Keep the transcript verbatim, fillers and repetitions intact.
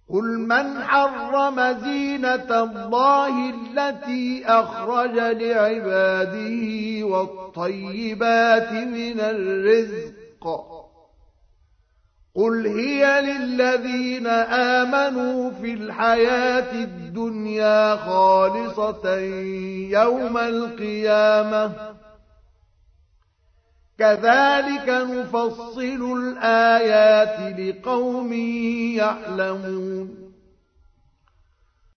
قل من حرم زينة الله التي أخرج لعباده والطيبات من الرزق قل هي للذين آمنوا في الحياة الدنيا خالصة يوم القيامة كذلك نفصل الآيات لقوم يعلمون